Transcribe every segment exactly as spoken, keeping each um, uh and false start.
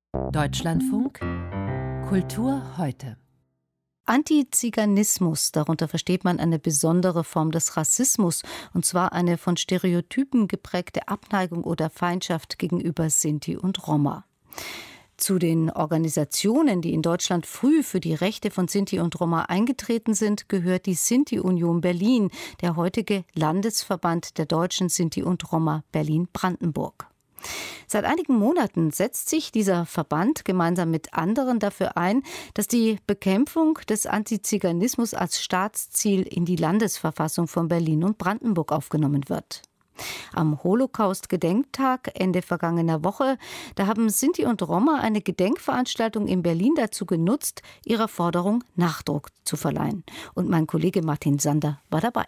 Deutschlandfunk Kultur heute. Antiziganismus, darunter versteht man eine besondere Form des Rassismus, und zwar eine von Stereotypen geprägte Abneigung oder Feindschaft gegenüber Sinti und Roma. Zu den Organisationen, die in Deutschland früh für die Rechte von Sinti und Roma eingetreten sind, gehört die Sinti-Union Berlin, der heutige Landesverband der Deutschen Sinti und Roma Berlin-Brandenburg. Seit einigen Monaten setzt sich dieser Verband gemeinsam mit anderen dafür ein, dass die Bekämpfung des Antiziganismus als Staatsziel in die Landesverfassung von Berlin und Brandenburg aufgenommen wird. Am Holocaust-Gedenktag Ende vergangener Woche, da haben Sinti und Roma eine Gedenkveranstaltung in Berlin dazu genutzt, ihrer Forderung Nachdruck zu verleihen. Und mein Kollege Martin Sander war dabei.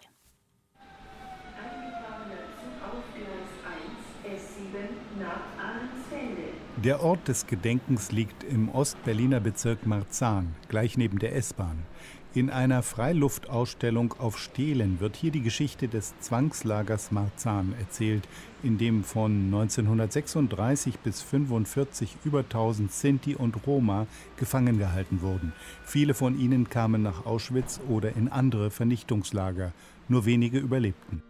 Der Ort des Gedenkens liegt im Ostberliner Bezirk Marzahn, gleich neben der S-Bahn. In einer Freiluftausstellung auf Stelen wird hier die Geschichte des Zwangslagers Marzahn erzählt, in dem von neunzehnhundertsechsunddreißig bis fünfundvierzig über tausend Sinti und Roma gefangen gehalten wurden. Viele von ihnen kamen nach Auschwitz oder in andere Vernichtungslager. Nur wenige überlebten.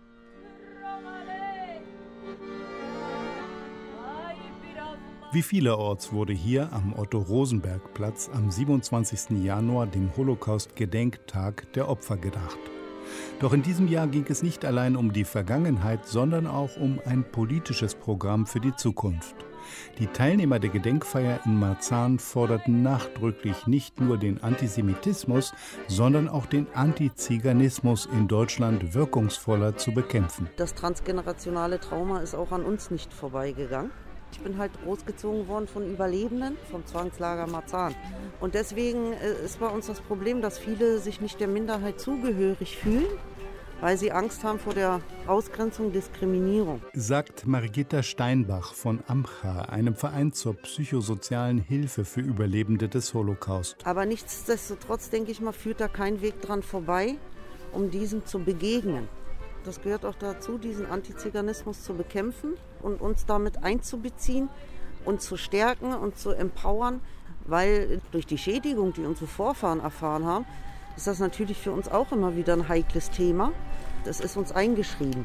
Wie vielerorts wurde hier am Otto-Rosenberg-Platz am siebenundzwanzigsten Januar, dem Holocaust-Gedenktag der Opfer, gedacht. Doch in diesem Jahr ging es nicht allein um die Vergangenheit, sondern auch um ein politisches Programm für die Zukunft. Die Teilnehmer der Gedenkfeier in Marzahn forderten nachdrücklich nicht nur den Antisemitismus, sondern auch den Antiziganismus in Deutschland wirkungsvoller zu bekämpfen. Das transgenerationale Trauma ist auch an uns nicht vorbeigegangen. Ich bin halt großgezogen worden von Überlebenden vom Zwangslager Marzahn. Und deswegen ist bei uns das Problem, dass viele sich nicht der Minderheit zugehörig fühlen, weil sie Angst haben vor der Ausgrenzung, Diskriminierung. Sagt Margitta Steinbach von AMCHA, einem Verein zur psychosozialen Hilfe für Überlebende des Holocaust. Aber nichtsdestotrotz, denke ich mal, führt da kein Weg dran vorbei, um diesem zu begegnen. Das gehört auch dazu, diesen Antiziganismus zu bekämpfen und uns damit einzubeziehen und zu stärken und zu empowern, weil durch die Schädigung, die unsere Vorfahren erfahren haben, ist das natürlich für uns auch immer wieder ein heikles Thema. Das ist uns eingeschrieben.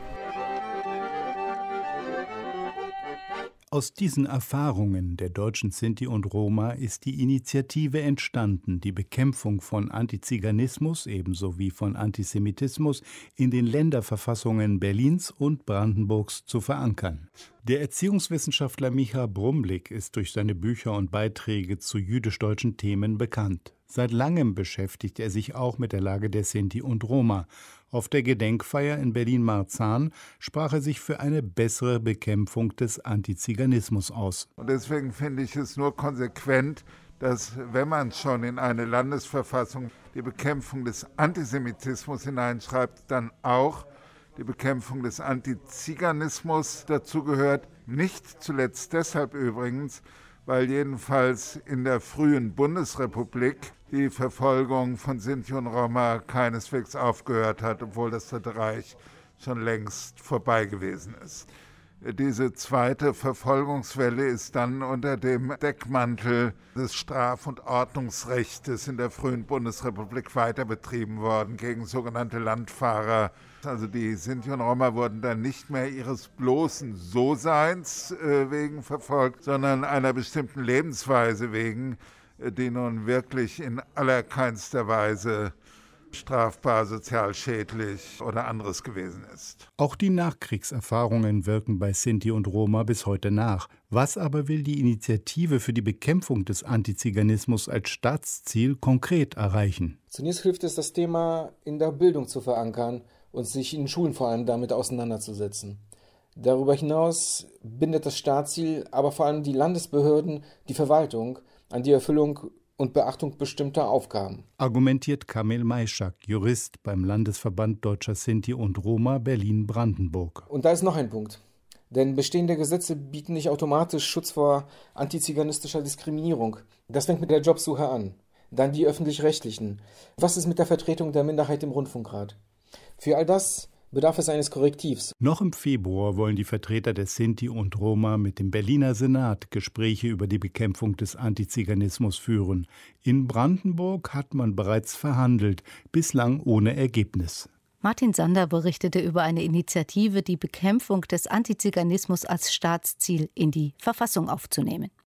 Aus diesen Erfahrungen der deutschen Sinti und Roma ist die Initiative entstanden, die Bekämpfung von Antiziganismus ebenso wie von Antisemitismus in den Länderverfassungen Berlins und Brandenburgs zu verankern. Der Erziehungswissenschaftler Micha Brumlik ist durch seine Bücher und Beiträge zu jüdisch-deutschen Themen bekannt. Seit langem beschäftigt er sich auch mit der Lage der Sinti und Roma. Auf der Gedenkfeier in Berlin-Marzahn sprach er sich für eine bessere Bekämpfung des Antiziganismus aus. Und deswegen finde ich es nur konsequent, dass, wenn man schon in eine Landesverfassung die Bekämpfung des Antisemitismus hineinschreibt, dann auch die Bekämpfung des Antiziganismus dazugehört. Nicht zuletzt deshalb übrigens, weil jedenfalls in der frühen Bundesrepublik die Verfolgung von Sinti und Roma keineswegs aufgehört hat, obwohl das Dritte Reich schon längst vorbei gewesen ist. Diese zweite Verfolgungswelle ist dann unter dem Deckmantel des Straf- und Ordnungsrechtes in der frühen Bundesrepublik weiter betrieben worden gegen sogenannte Landfahrer. Also die Sinti und Roma wurden dann nicht mehr ihres bloßen So-Seins äh, wegen verfolgt, sondern einer bestimmten Lebensweise wegen, äh, die nun wirklich in allerkeinster Weise strafbar, sozial schädlich oder anderes gewesen ist. Auch die Nachkriegserfahrungen wirken bei Sinti und Roma bis heute nach. Was aber will die Initiative für die Bekämpfung des Antiziganismus als Staatsziel konkret erreichen? Zunächst hilft es, das Thema in der Bildung zu verankern und sich in Schulen vor allem damit auseinanderzusetzen. Darüber hinaus bindet das Staatsziel aber vor allem die Landesbehörden, die Verwaltung an die Erfüllung und Beachtung bestimmter Aufgaben. Argumentiert Kamil Maischak, Jurist beim Landesverband Deutscher Sinti und Roma Berlin-Brandenburg. Und da ist noch ein Punkt. Denn bestehende Gesetze bieten nicht automatisch Schutz vor antiziganistischer Diskriminierung. Das fängt mit der Jobsuche an. Dann die öffentlich-rechtlichen. Was ist mit der Vertretung der Minderheit im Rundfunkrat? Für all das bedarf es eines Korrektivs. Noch im Februar wollen die Vertreter der Sinti und Roma mit dem Berliner Senat Gespräche über die Bekämpfung des Antiziganismus führen. In Brandenburg hat man bereits verhandelt, bislang ohne Ergebnis. Martin Sander berichtete über eine Initiative, die Bekämpfung des Antiziganismus als Staatsziel in die Verfassung aufzunehmen.